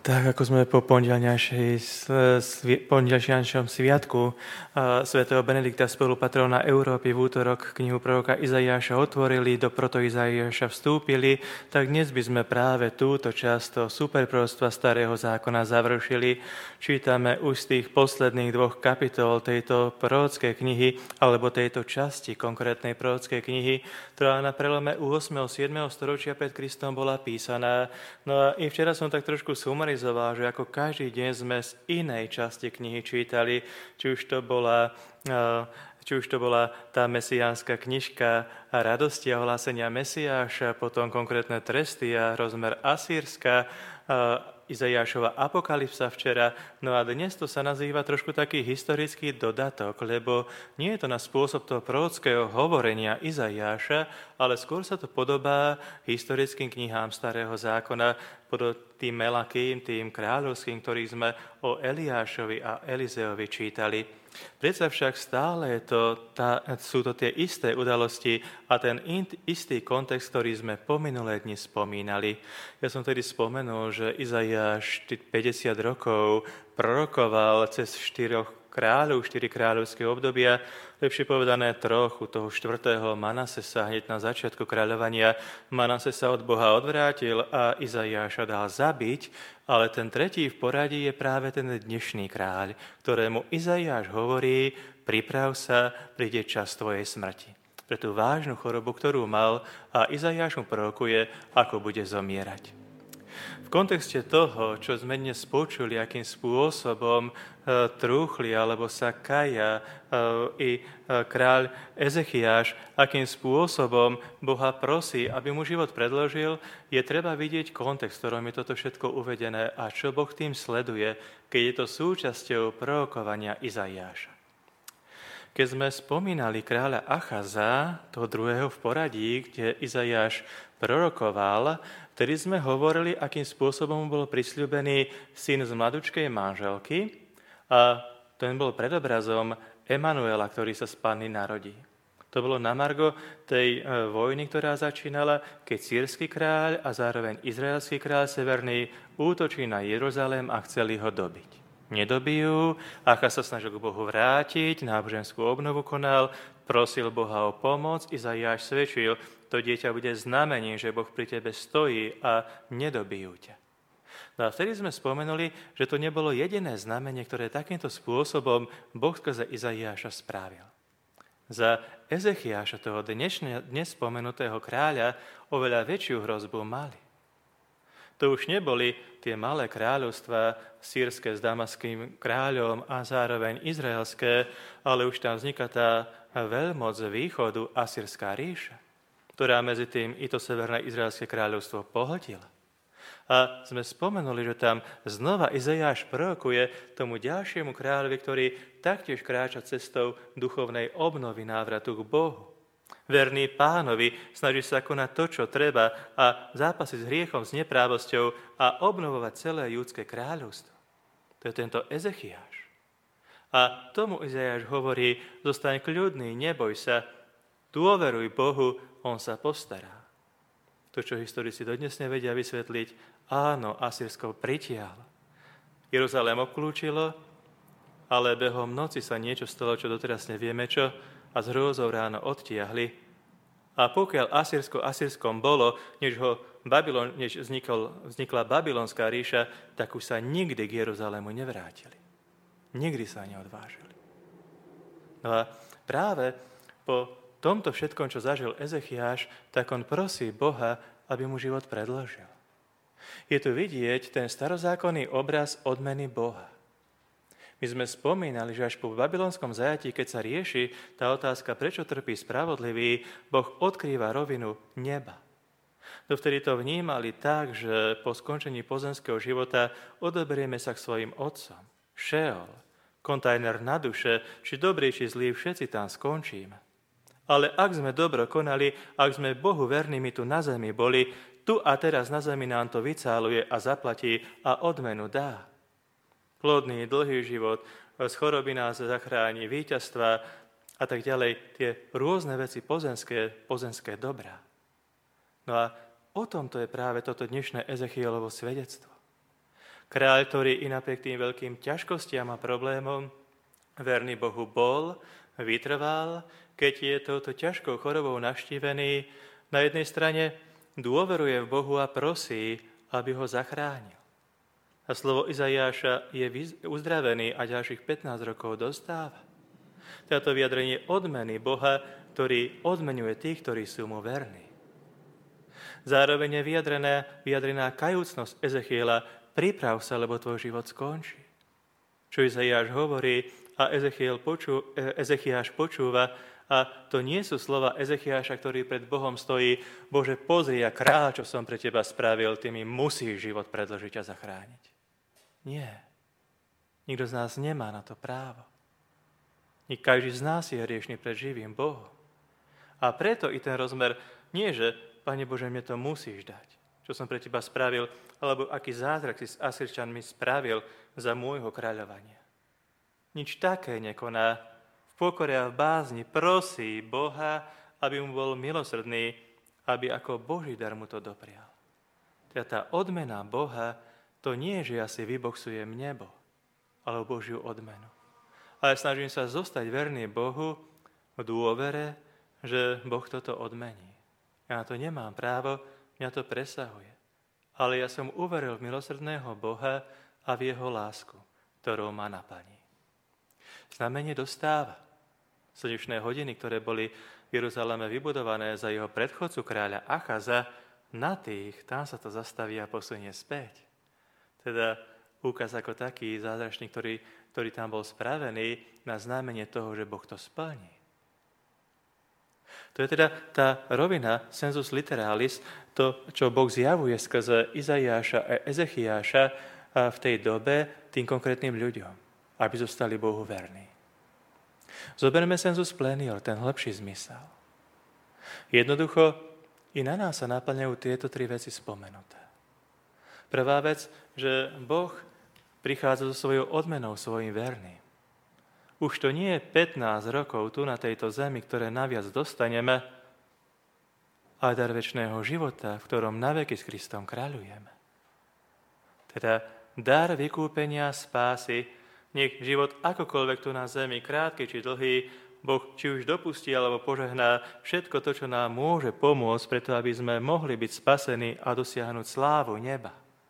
Tak ako sme po pondelňajšom sviatku svätého Benedikta spolupatrona Európy v útorok knihu proroka Izaiáša otvorili, do proto Izaiáša vstúpili, tak dnes by sme práve túto časť superproroctva Starého zákona završili. Čítame už z tých posledných dvoch kapitol tejto prorockej knihy, alebo tejto časti konkrétnej prorockej knihy, ktorá na prelome 8. a 7. storočia pred Kristom bola písaná. No a i včera som tak trošku sumarizoval, že ako každý deň sme z inej časti knihy čítali, či už to bola tá mesiánska knižka radosti a hlásenia Mesiáša, potom konkrétne tresty a rozmer Asýrska, Izaiášova apokalypsa včera. No a dnes to sa nazýva trošku taký historický dodatok, lebo nie je to na spôsob toho prorockého hovorenia Izaiáša, ale skôr sa to podobá historickým knihám Starého zákona, tým Melakým, tým kráľovským, ktorých sme o Eliášovi a Elizeovi čítali. Predsa však stále sú to tie isté udalosti a ten istý kontext, ktorý sme po minulé dni spomínali. Ja som tedy spomenul, že Izaiáš 50 rokov prorokoval cez 4 kráľovské obdobia, lepšie povedané trochu toho 4. Manasesa, hneď na začiatku kráľovania. Manases sa od Boha odvrátil a Izaiáša dal zabiť, ale ten tretí v poradí je práve ten dnešný kráľ, ktorému Izaiáš hovorí: priprav sa, príde čas tvojej smrti. Pre tú vážnu chorobu, ktorú mal, a Izaiáš mu prorokuje, ako bude zomierať. V kontexte toho, čo sme dnes počuli, akým spôsobom trúchli alebo sa kaja i kráľ Ezechiáš, akým spôsobom Boha prosí, aby mu život predložil, je treba vidieť kontext, v ktorom je toto všetko uvedené a čo Boh tým sleduje, keď je to súčasťou prorokovania Izaiáša. Keď sme spomínali kráľa Achaza, toho druhého v poradí, kde Izaiáš prorokoval, vtedy sme hovorili, akým spôsobom bol prisľúbený syn z mladučkej manželky a ten bol predobrazom Emanuela, ktorý sa z Panny narodí. To bolo na margo tej vojny, ktorá začínala, keď sýrsky kráľ a zároveň izraelský kráľ severný útočí na Jeruzalém a chceli ho dobiť. Nedobijú, Achaz sa snažil k Bohu vrátiť, náboženskú obnovu konal, prosil Boha o pomoc, Izaiáš svedčil: to dieťa bude znamením, že Boh pri tebe stojí a nedobijú ťa. No a vtedy sme spomenuli, že to nebolo jediné znamenie, ktoré takýmto spôsobom Boh skrze Izaiáša spravil. Za Ezechiáša, toho dnes spomenutého kráľa, oveľa väčšiu hrozbu mali. To už neboli tie malé kráľovstvá sýrske s damaským kráľom a zároveň izraelské, ale už tam vzniká tá veľmoc východu, Asýrská ríša, ktorá medzi tým i to severné izraelské kráľovstvo pohltila. A sme spomenuli, že tam znova Izaiáš prorokuje tomu ďalšiemu kráľovi, ktorý taktiež kráča cestou duchovnej obnovy, návratu k Bohu. Verný Pánovi, snaží sa konať to, čo treba, a zápasiť s hriechom, s neprávosťou a obnovovať celé judské kráľovstvo. To je tento Ezechiáš. A tomu Izaiáš hovorí: zostaň kľudný, neboj sa, dôveruj Bohu, on sa postará. To, čo historici dodnes nevedia vysvetliť, áno, Asýrsko pritiahlo. Jeruzalém obklúčilo, ale behom noci sa niečo stalo, čo doteraz nevieme čo, a s hrôzou ráno odtiahli. A pokiaľ Asýrskom bolo, než vznikla Babylonská ríša, tak už sa nikdy k Jeruzalému nevrátili. Nikdy sa neodvážili. No a práve po tomto všetkom, čo zažil Ezechiáš, tak on prosí Boha, aby mu život predložil. Je tu vidieť ten starozákonný obraz odmeny Boha. My sme spomínali, že až po babylonskom zajatí, keď sa rieši tá otázka, prečo trpí spravodlivý, Boh odkrýva rovinu neba. Dovtedy to vnímali tak, že po skončení pozemského života odoberieme sa k svojim otcom. Šeol, kontajner na duše, či dobrý, či zlý, všetci tam skončíme. Ale ak sme dobro konali, ak sme Bohu vernými tu na zemi boli, tu a teraz na zemi nám to vycáluje a zaplatí a odmenu dá. Plodný, dlhý život, z choroby nás zachráni, víťazstva a tak ďalej, tie rôzne veci pozemské dobrá. No a o tomto je práve toto dnešné Ezechielovo svedectvo. Kráľ, ktorý i napriek tým veľkým ťažkostiam a problémom verný Bohu bol, vytrval, keď je touto ťažkou chorobou navštívený, na jednej strane dôveruje v Bohu a prosí, aby ho zachránil. A slovo Izaiáša je uzdravený a ďalších 15 rokov dostáva. Táto vyjadrenie odmeny Boha, ktorý odmenuje tých, ktorí sú mu verní. Zároveň je vyjadrená kajúcnosť Ezechiela, priprav sa, lebo tvoj život skončí. Čo Izaiáš hovorí a Ezechiáš počúva, a to nie sú slova Ezechiáša, ktorý pred Bohom stojí: Bože, pozri, ja kráľ, čo som pre teba spravil, ty mi musíš život predĺžiť a zachrániť. Nie. Nikto z nás nemá na to právo. Každý z nás je hriešný pred živým Bohom. A preto i ten rozmer nie, že Pane Bože, mne to musíš dať, čo som pre teba spravil, alebo aký zázrak si s Asýrčanmi spravil za môjho kráľovania. Nič také nekoná. V pokore a v bázni prosí Boha, aby mu bol milosrdný, aby ako Boží dar mu to doprial. Teda tá odmena Boha, to nie je, že ja si vyboxujem nebo, ale Božiu odmenu. Ale snažím sa zostať verný Bohu v dôvere, že Boh toto odmení. Ja na to nemám právo, mňa to presahuje. Ale ja som uveril v milosrdného Boha a v jeho lásku, ktorou ma naplní. Znamenie dostáva. Slnečné hodiny, ktoré boli v Jeruzaleme vybudované za jeho predchodcu kráľa Achaza, na tých, tam sa to zastaví a posunie späť. Teda úkaz ako taký zázračný, ktorý tam bol spravený na znamenie toho, že Boh to splní. To je teda tá rovina sensus literalis, to, čo Boh zjavuje skrze Izaiáša a Ezechiáša v tej dobe tým konkrétnym ľuďom, aby zostali Bohu verní. Zoberme sensus plenior, ten hlbší zmysel. Jednoducho, i na nás sa naplňajú tieto tri veci spomenuté. Prvá vec, že Boh prichádza so svojou odmenou svojim verným. Už to nie je 15 rokov tu na tejto zemi, ktoré naviac dostaneme, ale dar večného života, v ktorom naveky s Kristom kráľujeme. Teda dar vykúpenia, spásy, nech život akokoľvek tu na zemi, krátky či dlhý, Boh či už dopustí alebo požehná všetko to, čo nám môže pomôcť, preto aby sme mohli byť spasení a dosiahnuť slávu neba.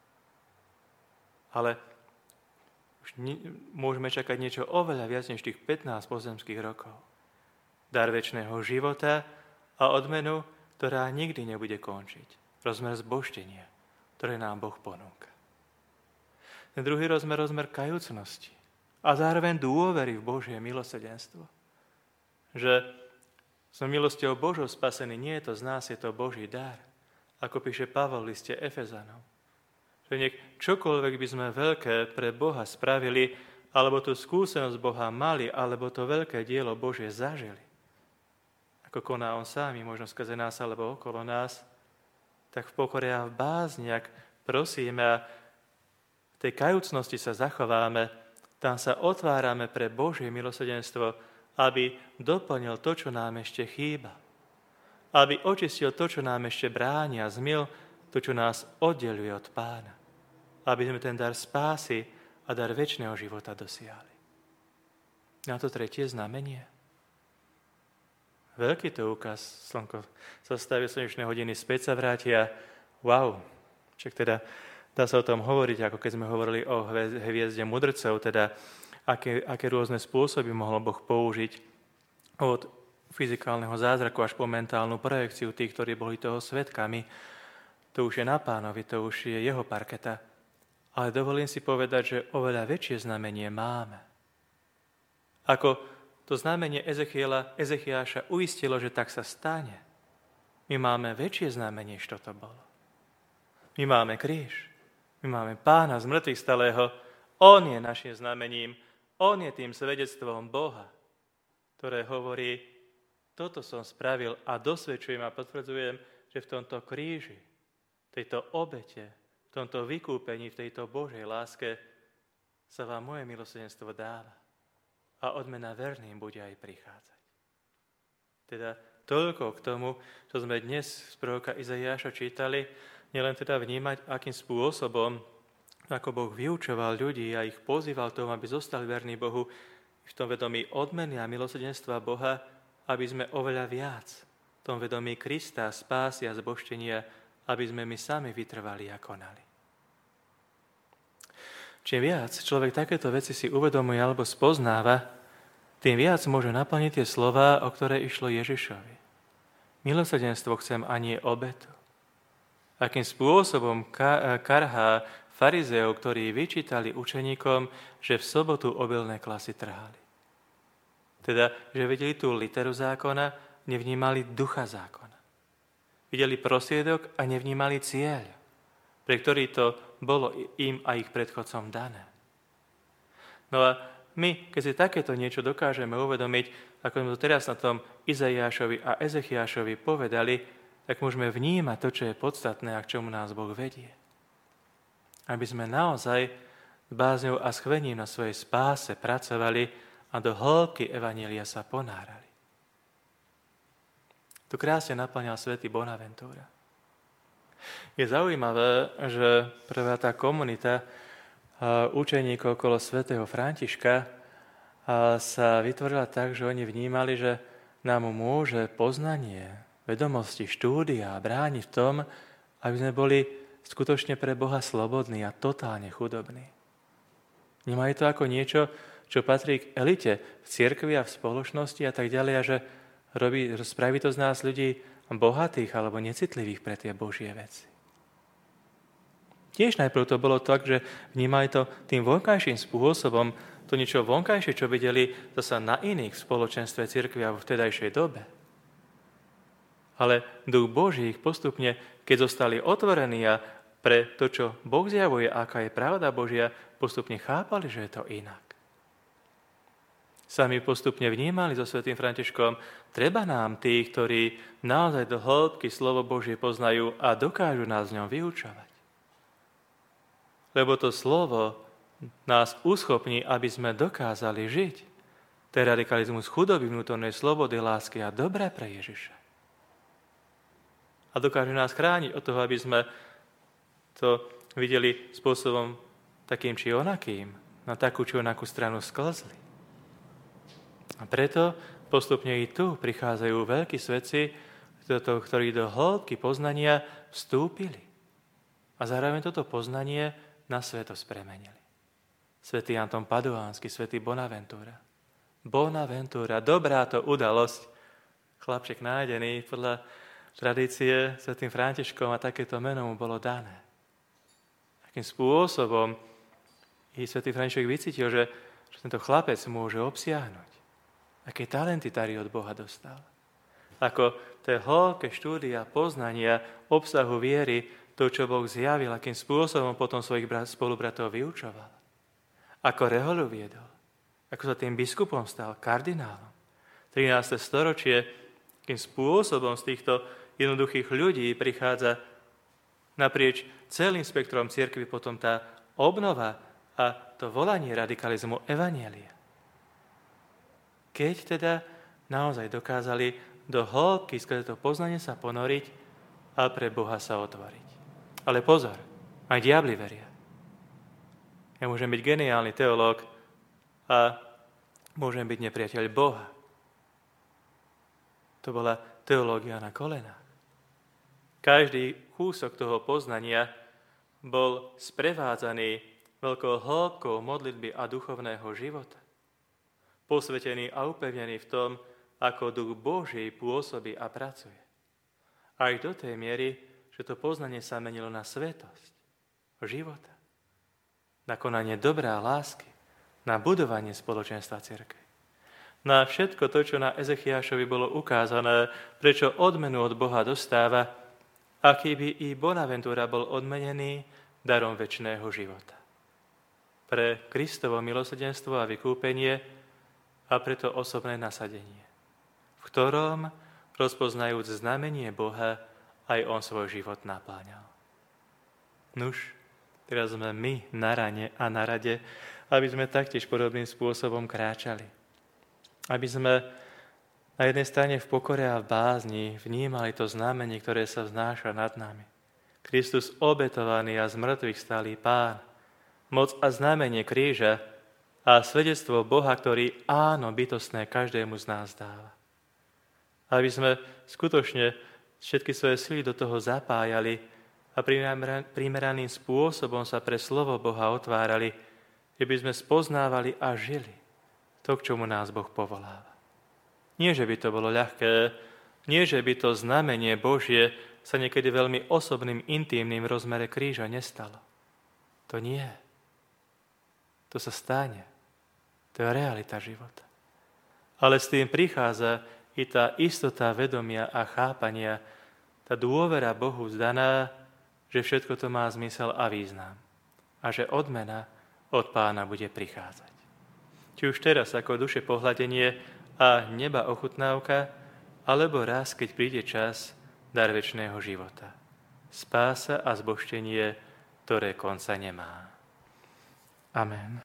Ale už môžeme čakať niečo oveľa viac než tých 15 pozemských rokov. Dar večného života a odmenu, ktorá nikdy nebude končiť. Rozmer zbožtenia, ktoré nám Boh ponúka. Ten druhý rozmer kajúcnosti a zároveň dôvery v Božie milosrdenstvo. Že som milosťou Božou spasený, nie je to z nás, je to Boží dar. Ako píše Pavol v liste Efezanom. Že nech čokoľvek by sme veľké pre Boha spravili, alebo tú skúsenosť Boha mali, alebo to veľké dielo Božie zažili. Ako koná on sám, možno skrze nás alebo okolo nás, tak v pokore a v bázni, ak prosíme a v tej kajúcnosti sa zachováme, tam sa otvárame pre Božie milosrdenstvo, aby doplnil to, čo nám ešte chýba. Aby očistil to, čo nám ešte bráni a zmil to, čo nás oddeluje od Pána. Aby sme ten dar spásy a dar večného života dosiahli. Na to tretie znamenie. Veľký to úkaz. Slnko zastaví slnečné hodiny, späť sa vrátia. Wow. Čak teda dá sa o tom hovoriť, ako keď sme hovorili o hviezde mudrcov, teda aké rôzne spôsoby mohol Boh použiť od fyzikálneho zázraku až po mentálnu projekciu tých, ktorí boli toho svedkami. To už je na Pánovi, to už je jeho parketa. Ale dovolím si povedať, že oveľa väčšie znamenie máme. Ako to znamenie Ezechiáša uistilo, že tak sa stane. My máme väčšie znamenie, čo to bolo. My máme kríž. My máme Pána z mŕtvych stalého. On je našim znamením. On je tým svedectvom Boha, ktoré hovorí, toto som spravil a dosvedčujem a potvrdzujem, že v tomto kríži, v tejto obete, v tomto vykúpení, v tejto Božej láske sa vám moje milosrdenstvo dáva. A odmena verným bude aj prichádzať. Teda toľko k tomu, čo sme dnes z proroka Izaiáša čítali, nielen teda vnímať, akým spôsobom ako Boh vyučoval ľudí a ich pozýval tomu, aby zostali verní Bohu, v tom vedomí odmeny a milosrdenstva Boha, aby sme oveľa viac v tom vedomí Krista, spásy a zbožtenia, aby sme my sami vytrvali a konali. Čím viac človek takéto veci si uvedomuje alebo spoznáva, tým viac môže naplniť tie slová, o ktoré išlo Ježišovi. Milosrdenstvo chcem a nie obetu. Akým spôsobom karhá farizeov, ktorí vyčítali učeníkom, že v sobotu obilné klasy trhali. Teda, že videli tú literu zákona, nevnímali ducha zákona. Videli prostriedok a nevnímali cieľ, pre ktorý to bolo im a ich predchodcom dané. No a my, keď si takéto niečo dokážeme uvedomiť, ako sme to teraz na tom Izaiášovi a Ezechiášovi povedali, tak môžeme vnímať to, čo je podstatné a k čomu nás Boh vedie. Aby sme naozaj s bázňou a schvením na svojej spáse pracovali a do hĺbky evanjelia sa ponárali. Tu krásne naplňal svätý Bonaventura. Je zaujímavé, že prvá tá komunita učeníkov okolo svätého Františka sa vytvorila tak, že oni vnímali, že nám môže poznanie, vedomosti, štúdia brániť v tom, aby sme boli skutočne pre Boha slobodní a totálne chudobní. Vnímali to ako niečo, čo patrí k elite v cirkvi a v spoločnosti a tak ďalej, a že spraví to z nás ľudí bohatých alebo necitlivých pre tie Božie veci. Tiež najprv to bolo tak, že vnímali to tým vonkajším spôsobom, to niečo vonkajšie, čo videli zasa na iných v spoločenstve cirkvi a v vtedajšej dobe. Ale Duch Boží ich postupne, keď zostali otvorení a pre to, čo Boh zjavuje, aká je pravda Božia, postupne chápali, že je to inak. Sami postupne vnímali so svätým Františkom, treba nám tých, ktorí naozaj do hĺbky slovo Božie poznajú a dokážu nás v ňom vyučovať. Lebo to slovo nás uschopní, aby sme dokázali žiť. To je radikalizmus chudoby, vnútornej slobody, lásky a dobra pre Ježiša. A dokáže nás chrániť od toho, aby sme to videli spôsobom takým či onakým, na takú či onakú stranu sklzli. A preto postupne i tu prichádzajú veľkí svetci, ktorí do hĺbky poznania vstúpili. A zároveň toto poznanie na svetosť premenili. Svätý Anton Paduánsky, svätý Bonaventura. Bonaventura, dobrá to udalosť. Chlapček nájdený podľa tradície svätým Františkom a takéto meno mu bolo dané. Akým spôsobom i svätý František vycítil, že tento chlapec môže obsiahnuť. Aké talenty tady od Boha dostal. Ako tie hĺbke štúdia, poznania, obsahu viery, to, čo Boh zjavil, akým spôsobom potom svojich spolubratov vyučoval. Ako reholu viedol. Ako sa tým biskupom stal, kardinálom. 13. storočie, akým spôsobom z týchto jednoduchých ľudí prichádza naprieč celým spektrom cirkvi potom tá obnova a to volanie radikalizmu evanjelia. Keď teda naozaj dokázali do hĺbky skrze to poznanie sa ponoriť a pre Boha sa otvoriť. Ale pozor, aj diabli veria. Ja môžem byť geniálny teológ a môžem byť nepriateľ Boha. To bola teológia na kolenách. Každý kúsok toho poznania bol sprevádzaný veľkou hĺbkou modlitby a duchovného života. Posvetený a upevnený v tom, ako Duch Boží pôsobí a pracuje. Až do tej miery, že to poznanie sa menilo na svetosť života, na konanie dobrá lásky, na budovanie spoločenstva cirkvi. Na všetko to, čo na Ezechiášovi bolo ukázané, prečo odmenu od Boha dostáva, aký by i Bonaventura bol odmenený darom večného života. Pre Kristovo milosrdenstvo a vykúpenie a preto osobné nasadenie, v ktorom, rozpoznajúc znamenie Boha, aj on svoj život napláňal. Nuž, teraz sme my na rane a na rade, aby sme taktiež podobným spôsobom kráčali. Aby sme na jednej strane v pokore a v bázni vnímali to znamenie, ktoré sa vznáša nad nami. Kristus obetovaný a z mŕtvych stálý Pán, moc a znamenie kríža a svedectvo Boha, ktorý áno bytostné každému z nás dáva. Aby sme skutočne všetky svoje sily do toho zapájali a primeraným spôsobom sa pre slovo Boha otvárali, aby sme spoznávali a žili to, k čomu nás Boh povoláva. Nie, že by to bolo ľahké, nie, že by to znamenie Božie sa niekedy veľmi osobným, intímnym rozmere kríža nestalo. To nie. To sa stane. To je realita života. Ale s tým prichádza i tá istota vedomia a chápania, tá dôvera Bohu zdaná, že všetko to má zmysel a význam. A že odmena od Pána bude prichádzať. Či už teraz ako duše pohľadenie a neba ochutnávka, alebo raz, keď príde čas, dar večného života. Spása a zbožtenie, ktoré konca nemá. Amen.